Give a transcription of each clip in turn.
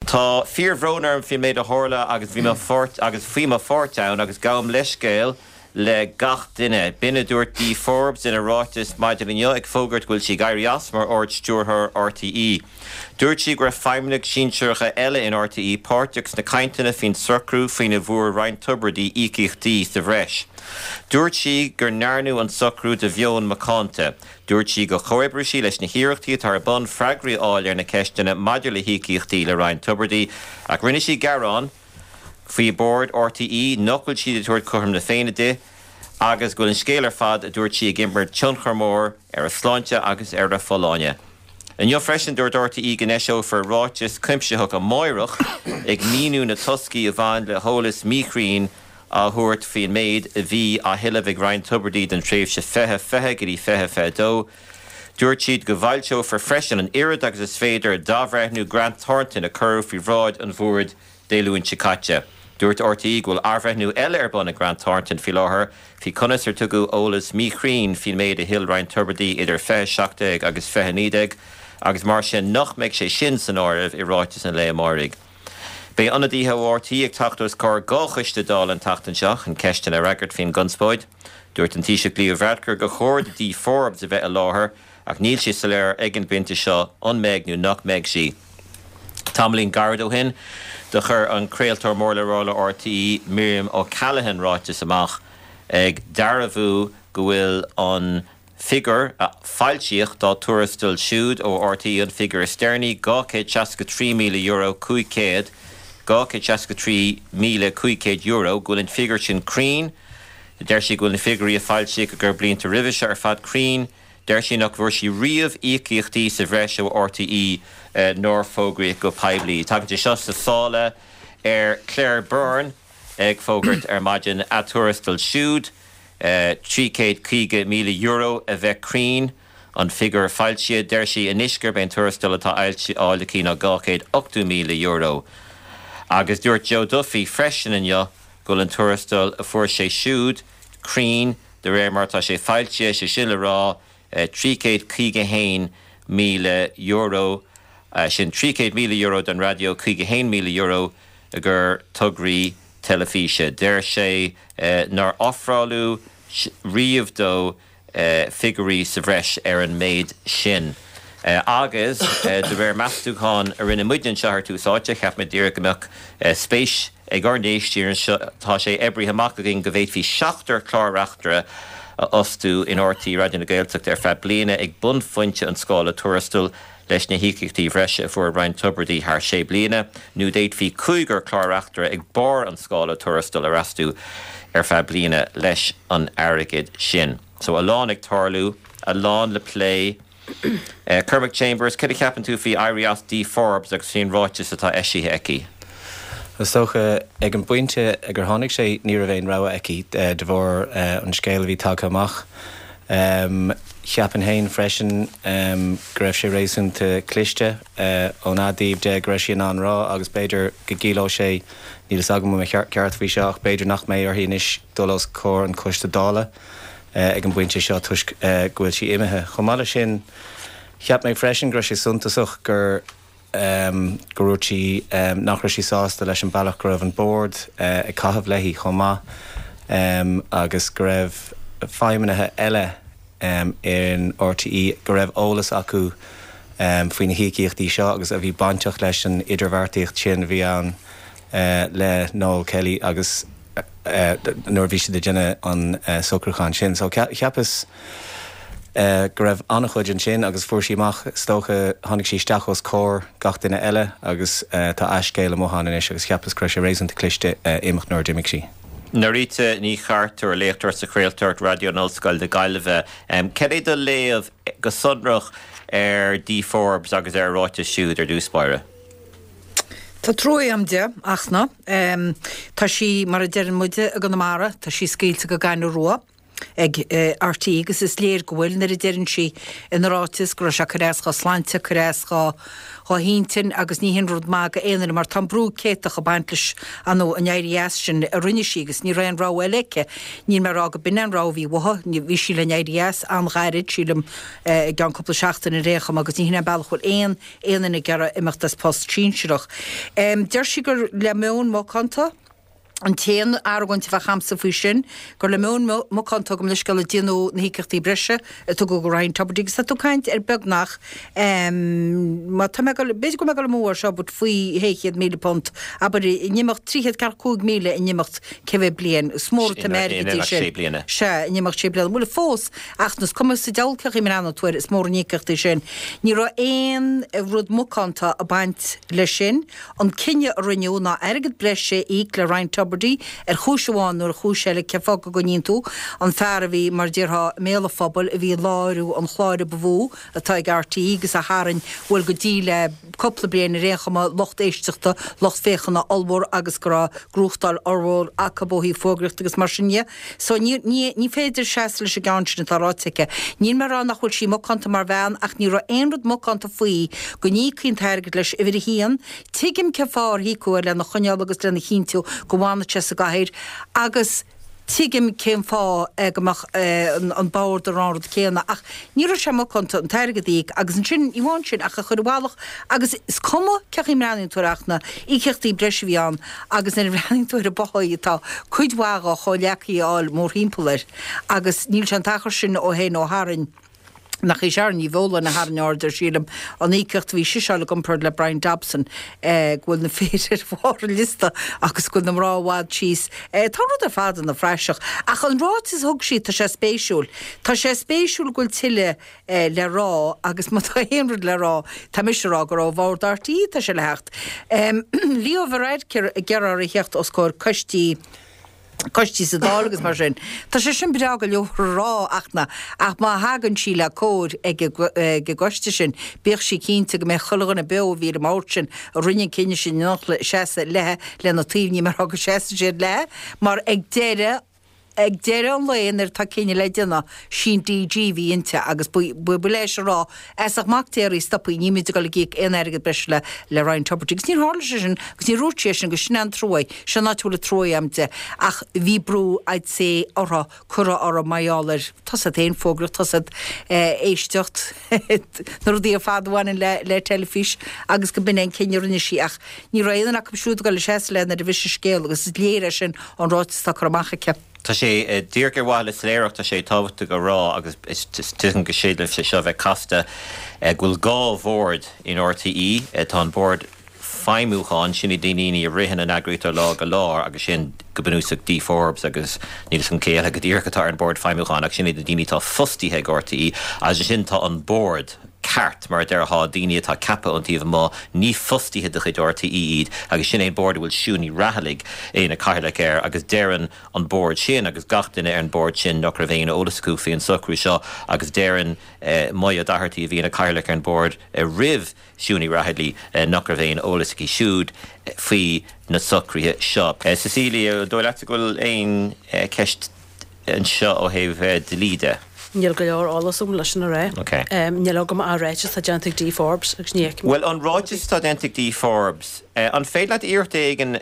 Tá fíorhrónar fi méid a thorla agus bhí fort ann agus gam leiscéil le gach duine. Bine dúirtí Forbes in a rátas maidirlinne ag fógart ghfuil si gairí asmar ort stúrthar RTE. Dúirt si gur feimneach sínsúrcha eile in RTE páirteachs na cainteanna fin sucrú fin a bhúr Ryan Tubridy ícichtaí sa bhreis. Dúirt si gur nearnú an sucrú de bheon macánta. Dúirt si go choibre sí leis na hiíochtaí tar bon freigraí áil ar na ceistena maidir le ícichtaí le Ryan Tubridy ach rinne si garán Fí board RTE knuckle si de tuair chum na féine de agus go an scélar fad a dúirt si gimber tioncharmór ar a sláinte agus ar a foláine. An jo freisin dúirt RTE gnéisio for ráis cuimseach a moirech ag míú na toscí a bhain le hólas míchrín a thuirt fin méid a bhí a hiileh Ryan Tubridy den tréimh se fethe gurí fethe dó. Dúirt siad go bhailteo for freisin an irid agus is féidir dábhreithnú Grant Thornton a curv fi ráid an bhúrd déluúin Chicacha. Dúirt RTE ghfuil arbhreithnú eile ar buna Grant Thornton fi láthair fi conas ar tugu ólas míchrín fin méid a hill Ryan Tubridy idir fethe seachtaigh agus fethe nídeig agus mar sin nach meid sé sin san áibh I ráitis an le márig. Bé anadíthe RTE ag tachtús cór gáchuiste dál an tachtan seach an ceistin a record fin gunspóid. Dúirt an tíise líomh bhreadcar go chóir de dí Forbes a bheith a láthair ach níl si sa léir ag an binte seo an méid nó nach méid si. Tamlín Gardo hin de chur an créaltar mórla rála RTE Miriam O'Callaghan ráitis amach ag darabhú go bhfuil an figur a fáiltíoch dá tuarastal siúd ó RTE an figur Sterni €3 million cuicéad €3 million gúil an figur sin crín der si gúil an figurí a fáiltíoch a gur blianta rivis ar fad crín der sin nach bhfuair si riamh ícichtaí sa bhreis ó RTE nóir fógraí go peblií. Tágad seo sa sála ar Claire Byrne ag fógart ar maidin a tuarastal siúd €3 million a bheith crín an figur fáilte der si inisgur ben tuarastal atá áil cí ná €8 million. Agus dúirt Joe Duffy freisin inne gúil an tuarastal a fuair sé siúd crín de réir mar tá sé fáilte sé sin le rá €3 million sin €3 million den radio €1 million a gur tugraí telefíe. Der sé nar offráú riamh dó figurí sa bhreis ar an méid sin. Agus de bhar meastúáin a rinne muidin seair túsáte cheap me ddíra goach spéis ag garnéistíir tá sé ebrithe amach gin go bhhéad hí 7 chláreachtra ostú in RTE radio na Gaeltacht ar feadh bliana ag bun fointe an scála tuarastal leis na hícichtaí bhreise fuair Ryan Tubridy thar sé bliana, nó déad hí 5 chláreachtra ag bar an scála tuarastal a rastú ar feadh bliana leis an airgid sin. So a lán ag tarlú, a lán le play. Cormac Chambers, cad ceapan tú fí Irias D. Forbes agus sin ráitis atá eisithe eici? Socha ag an buinte ag gur tháinig sé ní a bhéon rá eici de bhór an scéal bhí take amach. Cheapan hain freisin go raibh sé réasúnta cliste ó nádíobh de go raibh sé an rá agus beidir go gíló sé níl agam me ceart fhí seach beidir nach mé ar híis dulós cór an cuiste dála ag an buinte seo tuisc gohfuil si imethe. Chomáile sin cheap mé freisin go raibh sé suntasach gur goúirtí nach raibh sí sásta leis an bailach go raibh an board ag caitheamh leithí chomá agus go raibh feimnithe eile in RTE go raibh ólas acu faoin na híciachtaí seo agus a bhí bainteach leis an idirmhairtaíocht sin bhí an le Noel Kelly agus nuair bhí si de déine an sucrúcháin sin. So cheapas go raibh annach chuid an sin agus fuair sí amach stócha tháinig sí steachos cór gach duine eile agus tá eiscéil amóthain is agus cheapas cruis sé rééisanta cliste imimecht nuair d'imiigh sí. Narita ní chartar léachtar sa chréaltart radio nóscail de gaiileh. Cad é do léamh go sonrach ar D. Forbes agus ar ráite siúd ar dúspáire? Tá troi am de achna. Tá sí mar a dean muide a gan mara, tá sí scéilte go gainú roa. ag RT agus is léir gohfuil na déirann si in rátis go se choréascha sláinte choréascha híntin agus ní hinrúd má go éanaine mar tan brú céach a baintlis anó an éirí sin a rinne sígus ní raon rá eileice ní mar aga bin an ráhí watha ní bhí sí le éirí an gairid sílam gan coppla seachtain in récham agus ní hinna bailachil éanaine gara imachtas post tríseach. Deir si gur le mún má canta an téan argaint bheith chamsa fao sin, gur le mún má canta gom leis go le déanú na híceachtaí breise tu go rain tabbadígus a tú caint begnach beidir go me go mór seo bud faoi 100 míle pont, aber nímacht 3 míle in nímacht ceheh blian smór America se nímacht sé blian múla fós achnas cum sa dealcach i an tuair is mór níceachtaí sin. Ní ra éon rud mocanta a baint le sin an cinne a rinneú ná agad breise í le rain chúiseháin nuair chúiseile cefa go gonín tú an fear a bhí mar ddíortha méla phobal a bhí láirú an chláir a bhú atá gartaí agus a háann bhfuil go dtí le coppla bliana réchama locht éisteachta locht féchanna olmór agus go grúchtal ormhór a cabóí fógracht agus mar sinne. So ní féidir seaas leis a gáinsin táráitice. Ní mar an nachhfuil sí mocanta mar bhean ach ní ra éonrad mocanta faoi go ní cinn teirgad leis a bhir hían, tuigim ceáir hícúir le na chuneal agus lena chinú go bhána te a gaiir agus tuigim céim fá agach an báir de ránrad céanna ach ní sem chunta an teirgadíigh agus an sin íháin sin ach a churbálach agus is cuma ceachí meanúachna í ceachtaí breisihíán agus in bhreanúir a báid tá chuidhága choleachaí áil mór hímpalir agus níl an tachar sin ó hé ó Harann nach í searan í bhóla na Harann sílam an ícecht bhí siseála gompur le Brian Dobson ghfuil na féidir bhar lista agus go na ráhád síos tá rud a fádan na freiseach ach an ráit is thug sí tá sé spéisiúil ghfuil tiile le rá agus má tá héonrad le rá tá mis rá go rá bhhardartaí tá sé le hecht líomh réid gearar i hecht os cóir costí sa dálagus mar sin. Tá sé sin beag go leoh rá achna ach má hagann sí le cód ag goiste sin bíoh sí cínta go mé chulagan na be bhí am áit sin a rinne cinne sin nach séasa le na tíomhní mar agus séasa sé le mar ag deire an léon tá cinenne le duna sin DG hí inte agus bu leis rá ach mactéirí stoppaí níimiid go le gíic éargad breis le Ryan Tuberty. Ní hála sin gus ní rúté sin go sin an troid se náúla troamte ach bhí brú id sé ortha chura ar maiáir tasad éon fógra tasad éisteocht na rudí a fadháin le telefís agus go bin éon cinenne sí ach ní réan ach siúd go le sé le na de bhí scéal agus léire sin an ráitá chumacha ceap. Tá sé díorgur bháil is léireach tá sé tábhata go rá agus is tuan go séadlah sé seo bheith casta ghfuil gá bhórd in RTE tá an bord feimúcháin sinna daoine a rihan an agriútar lá go lár agus sin go bunúsach D Forbes agus nílas an céal go dtíorchatá an bord feimúcháin agus sinna daoine tá fustíthe RTE agus sin tá an bord ceart mar d há daine tá cappa an tíomh má ní fustíthe de chuid RTE iad agus sin é bord bhfuil siúní rathalig éana caiile air agus déireann an bord sin agus gachtainine ar an bord sin nach ra bhéon ólascú faoin socrú seo agus déireann mai a dahartaí bhíon a caiile ar an bord rih siúní rathaidlí nach ra bhéon ólascí siúd faoi na socríthe seo. Cecília, dóil leat goil éon ceist an seo ó thaobh de líide. Níl go leor álas leis na ré. Níl agam a réitis tá Gentic D Forbes agus níic. Well, an ráitis tá Gentic D Forbes. An féad leat íorta an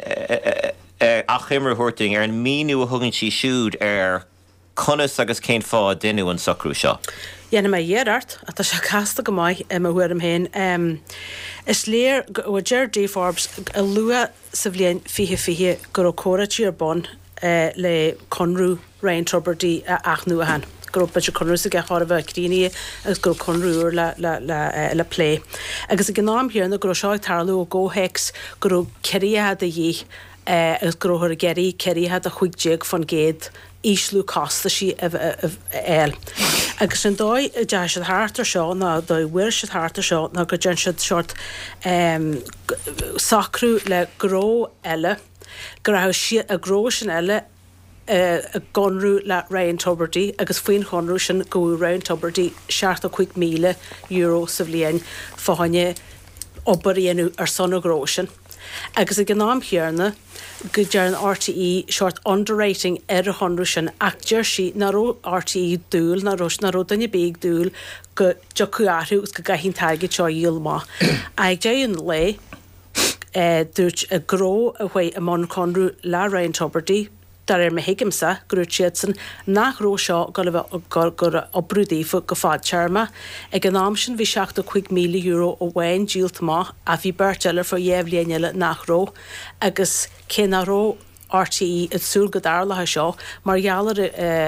a chimar thuirting ar an míú a thugann sí siúd ar conas agus cén fá duine an socrú seo. Dhéanam mé dhéarart a tá se casta go maiid a bhuiam héin. Is léir go Ger D Forbes a lua sa bblion fihe gur córatí ar bon le conrú Ryan Tuberty a achnú a han. Grúpa se conrú a gechar bheith críine agus gur conrúr le plé. Agus a gnáam hir na gur seáid tarlú ó ggóhex gur ceíad a dhí agus gurthir a geirí ceíthe a chuigéag fan géad íslú casta sí eil. Agus an dóid de se hátar seo ná dóhhuiir se hátar seo ná go dé se seart sacrú le gró eile gur si a gró sin eile a gonrú le Ryan Tuberty agus faoin chonrú sin go Ryan Tuberty 65,000 euro sa bbliain fáinne obaríonú ar son agrósin. Agus a gnáam chearna go dear an RTE short underrating a honú sin actor sí naró RTE dúil naró danne big dúil go jocuarúgus go gahinn taige teo ílma. Ag dé an lei dúirt a gró a bhui a man conrú le Ryan Tuberty dar me hiigimsa grúd siadsan nach ró seo go obrúdaí fu go fád tearma ag an am sin bhí 75 milliún euro ó bhain díalt má a bhí berteile for dhéhlíonile nach ró agus céna ró RTE at súl go darla seo mar gealar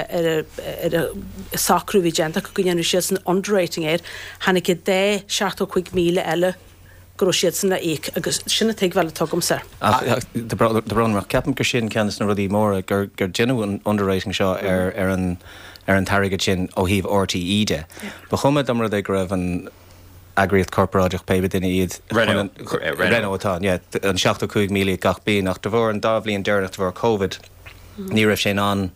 sacrú bhí genta go gnéanú siad an underrating éir hanig go 75 milliún eile go siad sanna éic agus sinna teag bhile tugam sa. De bron mar ceapan gur sin ceannas na rudí móra gur genuine underrating seo ar an tarigad sin ó híomh RTE de. Ba chumad am rud ag raibh an agriíocht corporáideach pe duine iad Renault atá, an 75 milliún gach bí nach de bhór an dábhlíon deirnacht bhór COVID. Ní raibh sé an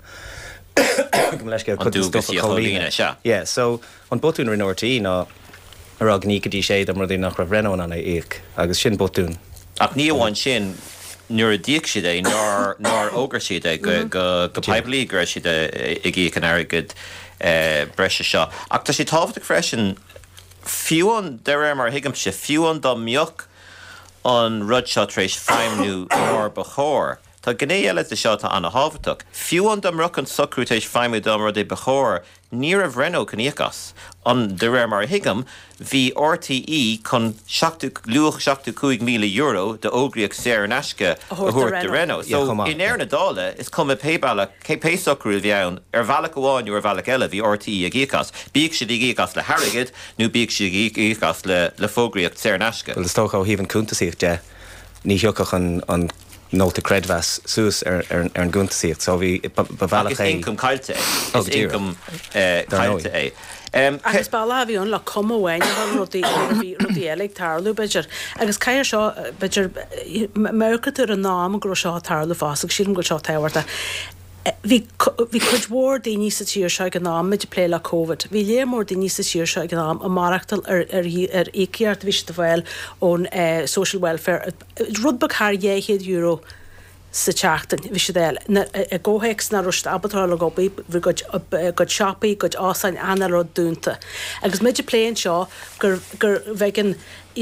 Yeah, so an botún rin RTE ná rag ní gotí sé am rudí nach raibh Renault anna éic agus sin botún. Ach ní bhain sin nuair a díoc siad é nar ógar siad é go peiblí gur siad i gcíoc an airgid breise seo. Ach tá sé tábhacht freisin fiúan de raibh mar hiigim sé fiúan dá mbeoch an rud seo tar éis feimnú mór ba chóir. Tá gné eile de seo tá anna hábhaach. Fiúan dam ruch an socrú tar éis feimú dam rud é ba chóir ní a Renault caníocas. An de raibh mar hiigim hí RTE chun luach 75 milliún euro de ógriíoch séar nasce a thuairt de Renault. So in air na dála is cum a péballa cé péisocrú bheann ar bhealach amháin ar bhealach eile bhí RTE a gíocas. Bíag siad i gíocas le harrigid nó bíag siad i gíocas le fógraíocht séar nasce. Well, is tócha ó híomh an cúntasaíocht de ní thiocach an nóta credhas sús ar an gúntasaíocht, so bhí bhealach é income cailte is income cailte é. Agus bailá bhíún le comhhain rudí eile tarlú beidir. Agus caiir seo beidir mercatar an nám go seo tarlú fásach sílim go seo tehairta. Bhí chuid mór daoine sa tíir seo an nám mid plé le COVID. Bhí léir mór daoine sa tíir seo an nám a marachtal ar éceart bhís de bhil ón social welfare. Rudbach thar €100 sa teachtain bhí sé déil. A ggóhaics na rust abatáil le gobaí bhí go shoppaí go ásáin anna rud dúnta. Agus mid pléin seo gur bheitcin,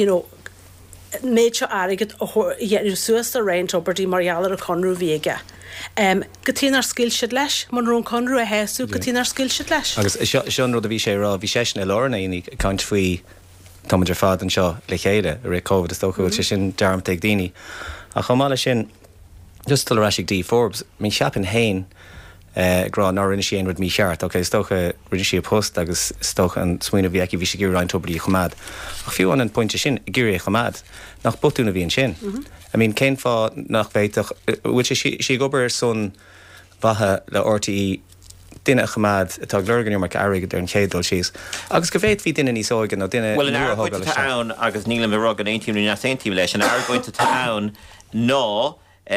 méid seo airigid suas a Ryan Tuberty margheallar a conrú bhéige. Go tíonar sciilsead leis, man rún conrú a héasú go tíonar sciilsead leis. Agus sean rud a bhí sé rá, bhí sé na lorna ionig caiint faoi táidir fad an seo le chéide a ré COVID is tócha bhfuil sé sin dearmta ag daoine. A chomála sin just tal raisiigh dí Forbes, mín seapan hain grá ná rinne sé rud mí cheart, ok, stocha rinne sé post agus stocha an smuoine bhíaici bhí sé gur Ryan Tuberty chumad. Ach fiú an pointe sin gurí chumad nach botúna bhíon sin. I mean, cén fá nach bhéiteach, bhfuil sé gobar son bhathe le RTE duine chumad atá glurgan mar airigid ar an chédul síos. Agus go bhéit bhí duine níos óigan nó duine well, in airgointe town agus nílam me rug an 18 leis, an airgointe town nó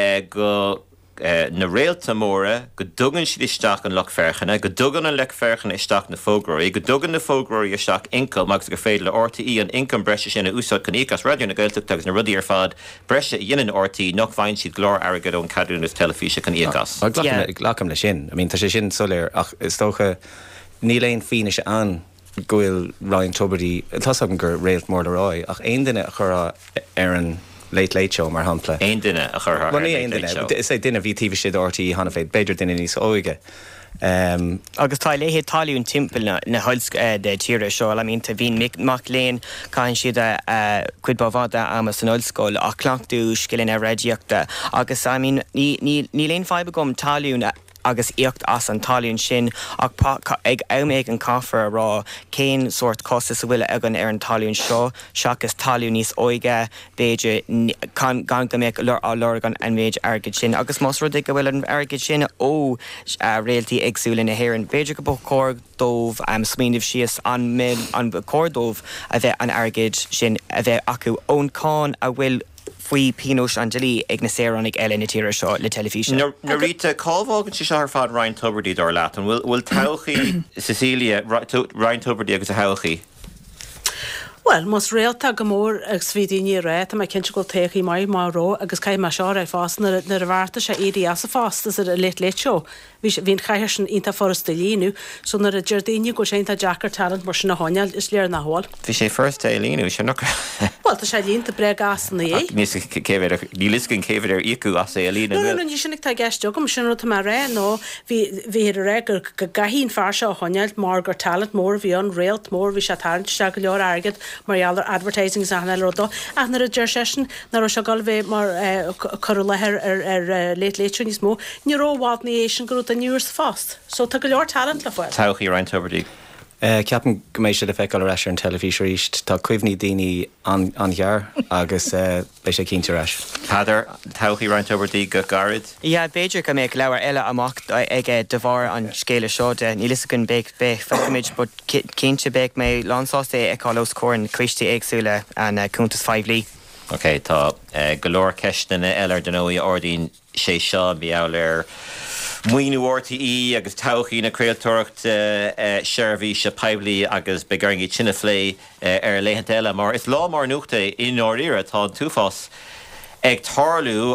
go na réalta móra go dugan siad isteach an lech ferchanna, go dugan an lech ferchanna isteach na fógróí, go dugan na fógróí isteach income agus go féidir le RTE an income breise sin a úsad canícas radio na gailteach agus na rudí ar fad breise dhéanaan RTE nach bhain siad glár airgad ón cadúnas telefíse canícas. Glacham le sin. I mean, tá sé sin soléir ach is tócha ní léon fíne se an goil Ryan Tuberty, tá an gur réalt mór le rá ach aon duine a chur ar an late show mar hampla. Ein duine a chur sé duine bhí tíh siad RTE hana féid beidir duine níos óige. Agus tá léhé talún timppel na holsc de tíre seo, I mean, tá bhín mac léon caiin siad cuid bhada am san olscoil a clachtú scilin a réideachta. Agus I mean, ní léon feibe gom talún agus íocht as an talún sin ag méid an caafar rá céin sort costas a bhfuil agan ar an talún seo, seachas talún níos óige, béidir gan go méid lorgan an méid airgid sin. Agus más rud go bhfuil an airgid sin ó réaltaí agsúla na hhéireann. Béidir go bo cór dómh smíanamh síos an córdómh a bheith an airgid sin a bheith acu ón cáin a bhfuil faoi Pinot Angeli ag na sérannig eile na tíre seo le telefísin. Na rita cábhágann si seo ar fad Ryan Tuberty dar leat, an bhfuil tauchaí Cecilia Ryan Tuberty agus a tauchaí? Well, mas réalta go mór ag svídíní ré a mai cinse go teí mai máró agus cai mar seá ra fás na a bharta se éí as a fásta a leit seo. Bhín chair sin inta forsta líú, so na a Jardíine go sé a Jackar talent mar sin na háneal is léir na háil. Bhí sé first líú se nach. Well, tá sé línta bre gas na é. Ní liscin céhir ar icu as é lína. No, ní sinnig tá gceiste gom sin mar ré nó hí ré gur gahín far se háneal mar gur talent mór bhí an réalt mór bhí se talent se go leor agad mar advertising anna rodó ach na a deir sesin na se gal bheith mar chu lethir ar léitléitú níos mó níróhád na éisian grú a nuúr fast. So tá go leor talent le foiil. Tauchaí Ryan Tuberdí. Ceapan goméis se de feicáil ar an telefísir ríist tá cuimhní daoine anhear agus bei sé cinnte reis. Padar tauchaí Ryan Tuberdí go garid? Ja, Beiidir go méid leabhar eile amach ag de bhar an scéile seo de ní gon be feicimiid, bud cinnte be mé lásásta ag cáilós córin cuistí éagsúla an cúntas 5 lí. Ok, tá golóir ceistena eile den óí ordín sé seo bí eir muoinú RTE agus tauchaí na creaaltóireacht seirbhí se peblií agus begaringí tinna phlé ar léhananta eile, mar is lá mar nuachta in áíire tá túfás ag tarlú